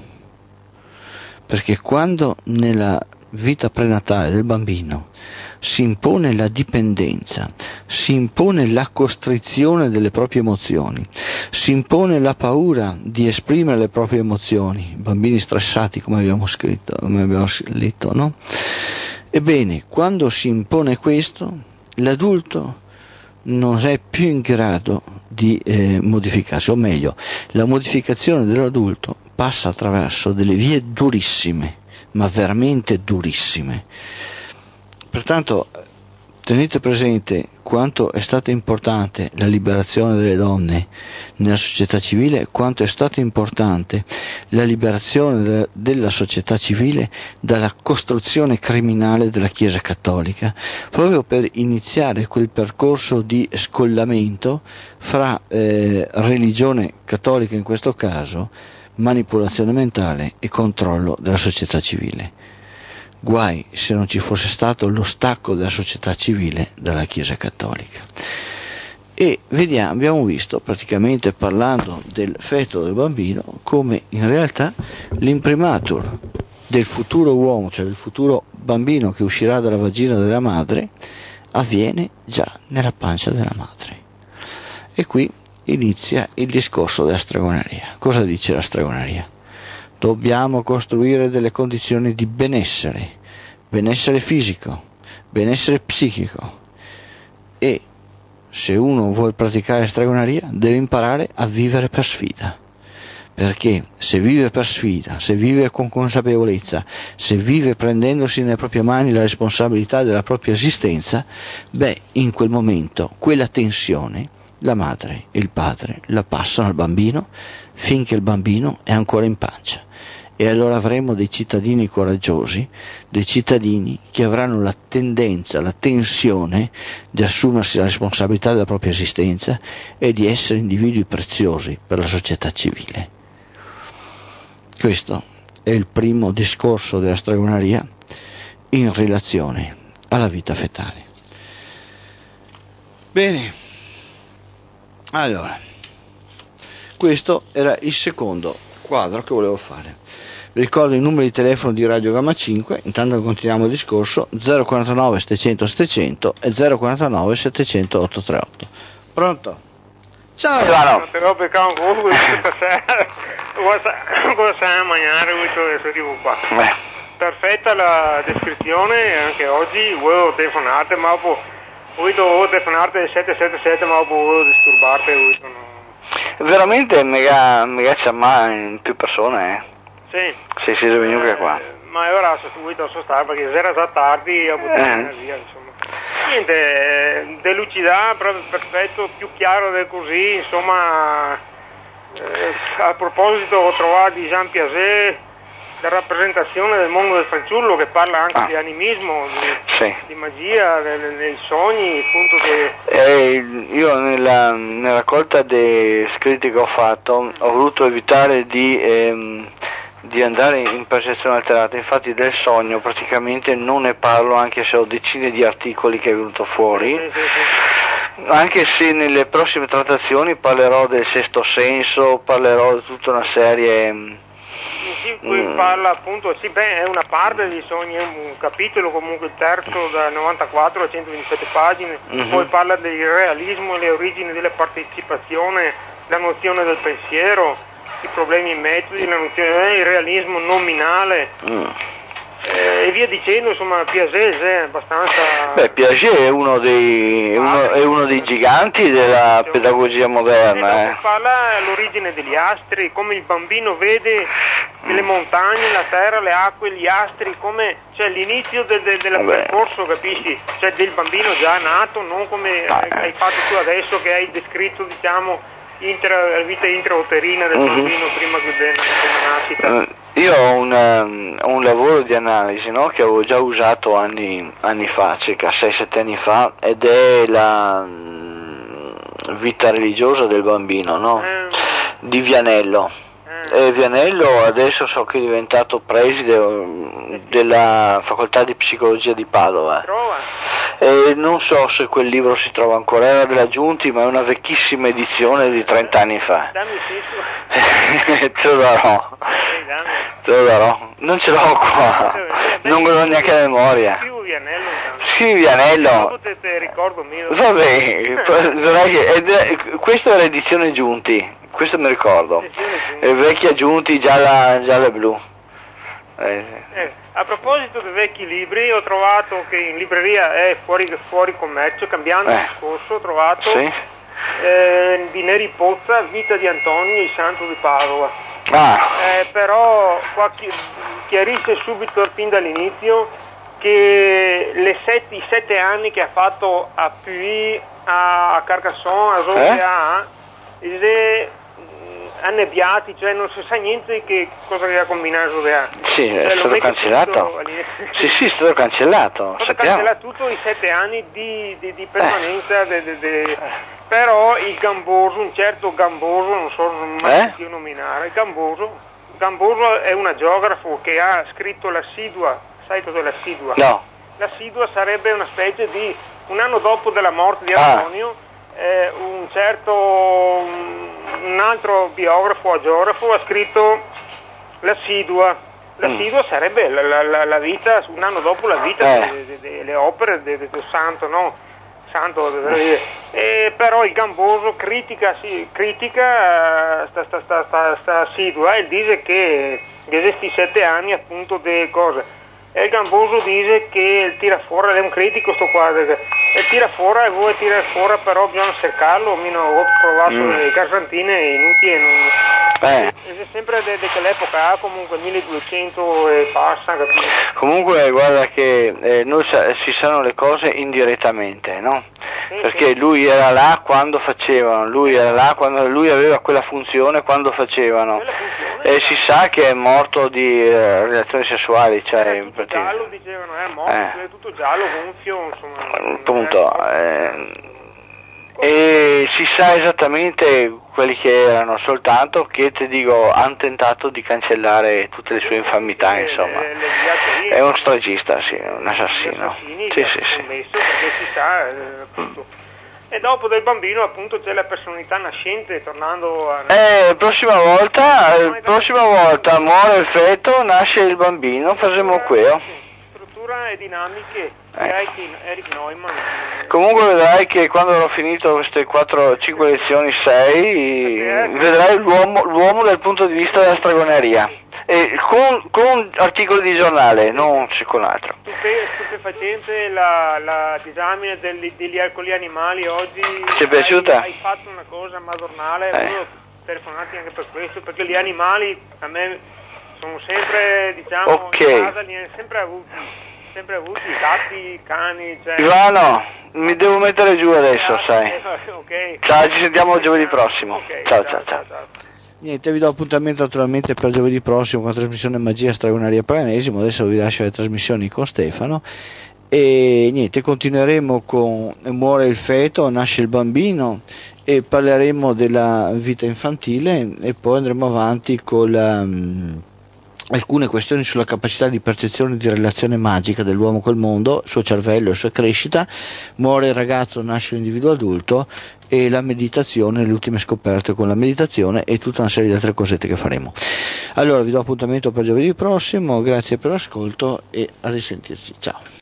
[SPEAKER 1] perché quando nella vita prenatale del bambino si impone la dipendenza, si impone la costrizione delle proprie emozioni, si impone la paura di esprimere le proprie emozioni, bambini stressati come abbiamo scritto, come abbiamo letto, no? Ebbene, quando si impone questo, l'adulto non è più in grado di eh, modificarsi, o meglio, la modificazione dell'adulto passa attraverso delle vie durissime, ma veramente durissime. Pertanto tenete presente quanto è stata importante la liberazione delle donne nella società civile, quanto è stata importante la liberazione de- della società civile dalla costruzione criminale della Chiesa Cattolica, proprio per iniziare quel percorso di scollamento fra eh, religione cattolica, in questo caso, manipolazione mentale e controllo della società civile. Guai se non ci fosse stato lo stacco della società civile dalla Chiesa Cattolica. E vediamo, abbiamo visto, praticamente parlando del feto del bambino, come in realtà l'imprimatur del futuro uomo, cioè del futuro bambino che uscirà dalla vagina della madre, avviene già nella pancia della madre. E qui inizia il discorso della stregoneria. Cosa dice la stregoneria? Dobbiamo costruire delle condizioni di benessere, benessere fisico, benessere psichico, e se uno vuole praticare stregoneria deve imparare a vivere per sfida, perché se vive per sfida, se vive con consapevolezza, se vive prendendosi nelle proprie mani la responsabilità della propria esistenza, beh, in quel momento quella tensione la madre e il padre la passano al bambino finché il bambino è ancora in pancia. E allora avremo dei cittadini coraggiosi, dei cittadini che avranno la tendenza, la tensione di assumersi la responsabilità della propria esistenza e di essere individui preziosi per la società civile. Questo è il primo discorso della stregoneria in relazione alla vita fetale. Bene, allora, questo era il secondo quadro che volevo fare. Vi ricordo i numeri di telefono di Radio Gamma cinque, intanto continuiamo il discorso: zero quarantanove settecento settecento e zero quarantanove settecento ottocentotrentanotto. Pronto? Ciao!
[SPEAKER 2] Ciao! Però perché ancora cosa sai a mangiare questo tipo qua? Beh. Perfetta la descrizione, anche oggi volevo telefonare, ma poi volevo telefonare sette sette sette, ma poi volevo disturbarti. No.
[SPEAKER 3] Veramente mega, mega chiamare in più persone, eh?
[SPEAKER 2] Sì.
[SPEAKER 3] Sì, sì, sono venuto eh, qua.
[SPEAKER 2] Ma ora ho sostituito a stare perché era già tardi, a buttare via, insomma. Niente, delucidare, proprio perfetto, più chiaro del così, insomma. Eh, a proposito ho trovato di Jean Piaget, la rappresentazione del mondo del fanciullo, che parla anche ah. di animismo, di, sì. di magia, dei, dei sogni, appunto che...
[SPEAKER 3] Eh, io nella, nella raccolta dei scritti che ho fatto ho voluto evitare di ehm, di andare in percezione alterata. Infatti del sogno praticamente non ne parlo, anche se ho decine di articoli che è venuto fuori,
[SPEAKER 2] Sì, sì, sì.
[SPEAKER 3] anche se nelle prossime trattazioni parlerò del sesto senso, parlerò di tutta una serie.
[SPEAKER 2] Sì, qui
[SPEAKER 3] Mm.
[SPEAKER 2] parla appunto, sì, beh, è una parte dei sogni, è un capitolo comunque il terzo da novantaquattro a centoventisette pagine,
[SPEAKER 3] Mhm.
[SPEAKER 2] poi parla del realismo e le origini della partecipazione, la nozione del pensiero, i problemi e i metodi, la nozione del realismo nominale,
[SPEAKER 3] Mm.
[SPEAKER 2] eh, e via dicendo, insomma, Piaget è abbastanza...
[SPEAKER 3] Beh, Piaget è uno dei, è uno, è uno dei giganti della pedagogia
[SPEAKER 2] E
[SPEAKER 3] moderna.
[SPEAKER 2] dopo
[SPEAKER 3] Eh.
[SPEAKER 2] parla dell'origine degli astri, come il bambino vede le montagne, la terra, le acque, gli astri, come cioè l'inizio del, del, del
[SPEAKER 3] Vabbè.
[SPEAKER 2] percorso, capisci? Cioè del bambino già nato, non come
[SPEAKER 3] Ah,
[SPEAKER 2] hai,
[SPEAKER 3] eh.
[SPEAKER 2] hai fatto tu adesso che hai descritto, diciamo, intra, la vita intrauterina del
[SPEAKER 3] Mhm.
[SPEAKER 2] bambino prima che della, della nascita.
[SPEAKER 3] Eh, Io ho un, um, ho un lavoro di analisi, no, che avevo già usato anni, anni fa, circa sei sette anni fa, ed è la mm, vita religiosa del bambino, no?
[SPEAKER 2] Eh,
[SPEAKER 3] Di Vianello.
[SPEAKER 2] eh,
[SPEAKER 3] E Vianello adesso so che è diventato preside um, della facoltà di psicologia di Padova.
[SPEAKER 2] trova?
[SPEAKER 3] E non so se quel libro si trova ancora, era della Giunti, ma è una vecchissima edizione di trenta anni fa.
[SPEAKER 2] Dammi il senso.
[SPEAKER 3] Te lo darò,
[SPEAKER 2] Eh, dammi.
[SPEAKER 3] te lo darò, non ce l'ho qua, non me l'ho neanche a memoria.
[SPEAKER 2] Più Vianello intanto.
[SPEAKER 3] Sì, Vianello,
[SPEAKER 2] Dopo te, te ricordo mio.
[SPEAKER 3] vabbè, vedrai che- ed è- questa è l'edizione Giunti, questo mi ricordo, è vecchia Giunti, gialla, gialla e blu. Eh,
[SPEAKER 2] Eh, a proposito dei vecchi libri, ho trovato che in libreria è fuori, fuori commercio, cambiando
[SPEAKER 3] Eh.
[SPEAKER 2] discorso, ho trovato
[SPEAKER 3] sì?
[SPEAKER 2] eh, di Neri Pozza, Vita di Antonio, il santo di Padova.
[SPEAKER 3] Ah,
[SPEAKER 2] Eh, però qua chi- chiarisce subito fin dall'inizio che le sette, i sette anni che ha fatto a Puy, a, a Carcassonne, a Zolea, eh? annebbiati, cioè non si sa niente di che cosa che ha combinato Zolea.
[SPEAKER 3] sì,
[SPEAKER 2] Cioè,
[SPEAKER 3] è
[SPEAKER 2] lo
[SPEAKER 3] stato
[SPEAKER 2] mette
[SPEAKER 3] cancellato.
[SPEAKER 2] tutto all'inizio.
[SPEAKER 3] Sì, sì, è stato cancellato,
[SPEAKER 2] Cosa
[SPEAKER 3] sappiamo.
[SPEAKER 2] cancella tutto i sette anni di, di, di permanenza, de- de- de- però il Gamboso, un certo Gamboso, non so mai
[SPEAKER 3] Eh?
[SPEAKER 2] più nominare, il Gamboso, Gamboso è un geografo che ha scritto l'assidua, sai cos'è l'assidua?
[SPEAKER 3] No,
[SPEAKER 2] L'assidua sarebbe una specie di, un anno dopo della morte di
[SPEAKER 3] Ah.
[SPEAKER 2] Antonio, eh, un certo, un, un altro biografo, geografo, ha scritto l'assidua. L'assidua
[SPEAKER 3] Mm.
[SPEAKER 2] sarebbe la, la- la- la vita, un anno dopo la vita
[SPEAKER 3] Eh.
[SPEAKER 2] delle, delle- delle opere de- de- del santo, no? Santo, dovrei dire. E però il Gamboso critica, sì, critica eh, sta, sta, sta, sta, sta assidua e dice che di questi sette anni appunto delle cose. E il Gamboso dice che il tira fuori, è un critico sto qua, e tira fuori e vuoi tirare fuori, però bisogna cercarlo, almeno ho provato
[SPEAKER 3] Mm.
[SPEAKER 2] le Garzantine è inutile, non...
[SPEAKER 3] eh.
[SPEAKER 2] è sempre di quell'epoca, comunque milleduecento e passa, capito?
[SPEAKER 3] Comunque guarda che eh, noi sa- si sanno le cose indirettamente, no?
[SPEAKER 2] Sì,
[SPEAKER 3] Perché
[SPEAKER 2] sì.
[SPEAKER 3] lui era là quando facevano, lui era là quando lui aveva quella funzione quando facevano.
[SPEAKER 2] Quella funzione
[SPEAKER 3] E si sa che è morto di eh, relazioni sessuali, cioè
[SPEAKER 2] era
[SPEAKER 3] in
[SPEAKER 2] tutto
[SPEAKER 3] pratica-
[SPEAKER 2] giallo, dicevano, è morto,
[SPEAKER 3] Eh.
[SPEAKER 2] è tutto giallo, gonfio, insomma. non
[SPEAKER 3] appunto,
[SPEAKER 2] è-
[SPEAKER 3] eh, e si sa esattamente quelli che erano, soltanto che ti dico hanno tentato di cancellare tutte le sue infamità,
[SPEAKER 2] Le-
[SPEAKER 3] insomma.
[SPEAKER 2] le- le vigliaccherie,
[SPEAKER 3] È uno stragista, sì, un
[SPEAKER 2] gli
[SPEAKER 3] assassino.
[SPEAKER 2] assassini
[SPEAKER 3] Sì,
[SPEAKER 2] che
[SPEAKER 3] sì,
[SPEAKER 2] hanno
[SPEAKER 3] sì.
[SPEAKER 2] commesso, perché si sa, eh, appunto. E dopo del bambino appunto c'è la personalità nascente, tornando a...
[SPEAKER 3] Eh, prossima volta, eh, prossima volta muore il feto, nasce il bambino, faremo quello.
[SPEAKER 2] Struttura e dinamiche di
[SPEAKER 3] Eh.
[SPEAKER 2] Eric, Eric Neumann.
[SPEAKER 3] Comunque vedrai che quando avrò finito queste quattro cinque lezioni, sei, vedrai l'uomo, l'uomo dal punto di vista della stregoneria. E con, con articoli di giornale, non con altro.
[SPEAKER 2] Stupe- stupefacente la, la disamina degli, degli con gli animali oggi.
[SPEAKER 3] Ti è piaciuta?
[SPEAKER 2] Hai, hai fatto una cosa madornale,
[SPEAKER 3] Eh.
[SPEAKER 2] volevo telefonarti anche per questo, perché gli animali a me sono sempre, diciamo,
[SPEAKER 3] Ok.
[SPEAKER 2] in casa li hai sempre avuti, sempre avuti, gatti, cani, cioè...
[SPEAKER 3] Ivano, mi devo mettere giù adesso, sai.
[SPEAKER 2] Ok.
[SPEAKER 3] Ciao, ci sentiamo giovedì prossimo.
[SPEAKER 2] Ok,
[SPEAKER 3] Ciao, ciao, ciao.
[SPEAKER 1] Niente, vi do appuntamento naturalmente per giovedì prossimo con la trasmissione Magia Stregoneria Paganesimo. Adesso vi lascio le trasmissioni con Stefano e niente, continueremo con Muore il feto, nasce il bambino e parleremo della vita infantile e poi andremo avanti con la, alcune questioni sulla capacità di percezione di relazione magica dell'uomo col mondo, il suo cervello e la sua crescita, muore il ragazzo, nasce l'individuo adulto, e la meditazione, le ultime scoperte con la meditazione e tutta una serie di altre cosette che faremo. Allora vi do appuntamento per giovedì prossimo, grazie per l'ascolto e a risentirci, ciao.